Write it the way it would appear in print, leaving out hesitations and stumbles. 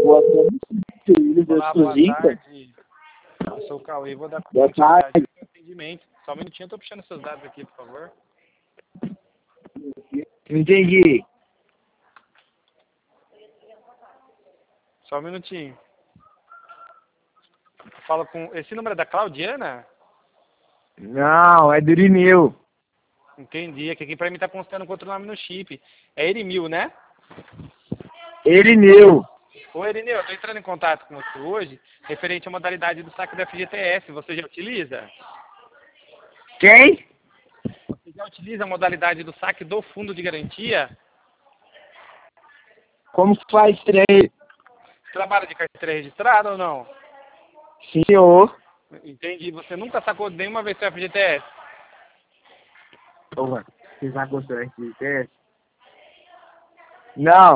Olá, boa tarde. Eu sou o Cauê, vou dar Boa tarde. atendimento. Só um minutinho, eu tô puxando seus dados aqui, por favor. Entendi. Só um minutinho. Fala com... Esse número é da Claudiana? Não, é do Irineu. Entendi. É que aqui pra mim tá constando com outro nome no chip. É Erimil, né? Irineu. Ô, Erineu, eu tô entrando em contato com você hoje, referente à modalidade do saque da FGTS. Você já utiliza? Quem? Você já utiliza a modalidade do saque do fundo de garantia? Como faz trem? Trabalha de carteira registrada ou não? Sim, senhor. Entendi. Você nunca sacou nenhuma vez seu FGTS? Ô, mano, você já gostou de teste? Não.